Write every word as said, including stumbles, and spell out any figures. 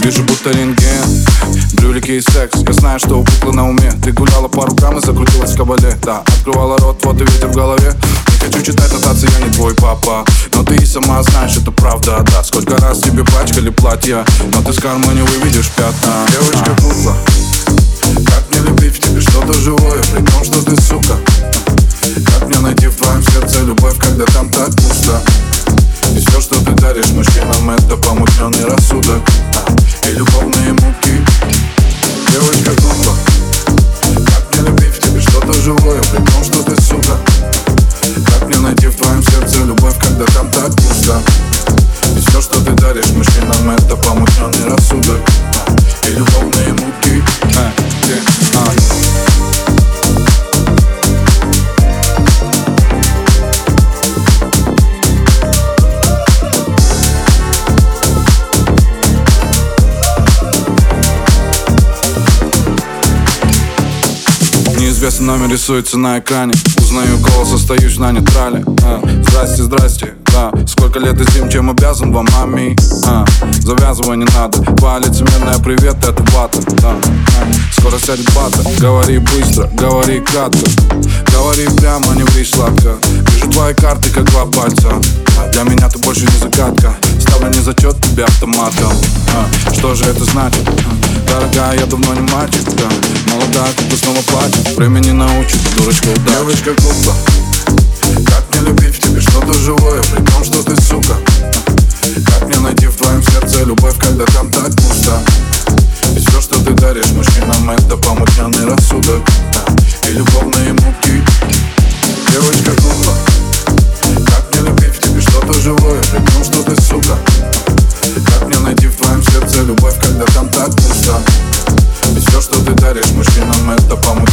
Вижу будто рентген, брюлики и секс. Я знаю, что у куклы на уме. Ты гуляла по рукам и закрутилась в кабале. Да, открывала рот, вот и ветер в голове. Не хочу читать нотации, я не твой папа, но ты и сама знаешь, это правда, да. Сколько раз тебе пачкали платья, но ты с кармы не выведешь пятна. Девочка кукла, как мне любить в тебе что-то живое, при том, что ты сука. Как мне найти в твоем сердце любовь, когда там так пусто? И все, что ты даришь мужчинам, это помутненный рассудок и любовные муки. Девочка кукла, как мне любить в тебе что-то живое, при том, что ты сука. Как мне найти в твоем сердце любовь, когда там так пусто? И все, что ты даришь мужчинам, это помутненный рассудок и любовные муки. а, а. Неизвестный номер рисуется на экране. Узнаю голос, остаюсь на нейтрале. а, Здрасте, здрасте, да. Сколько лет и зим, чем обязан вам, мами? а, Завязывай, не надо. Твоя лицемерная привет, это вата, да. а, Скоро сядет бата. Говори быстро, говори кратко. Говори прямо, не врись сладко. Вижу твои карты, как два пальца. Для меня ты больше не загадка. Ставлю не зачет тебе автоматом. а, Что же это значит? Дорогая, я давно не мальчик, да. Молодая, кукла снова плачет. Время не научит, дурочка, удачи. Девочка кукла, как мне любить в тебе что-то живое, при том, что ты сука. Как мне найти в твоем сердце любовь, когда там так пусто? И все, что ты даришь мужчинам, это помутненный рассудок и любовные муки. Девочка кукла, как мне любить в тебе что-то живое, при том, что ты сука. Как мне найти в твоем сердце любовь, когда там так пусто? И все, что ты даришь мужчинам, это помутненный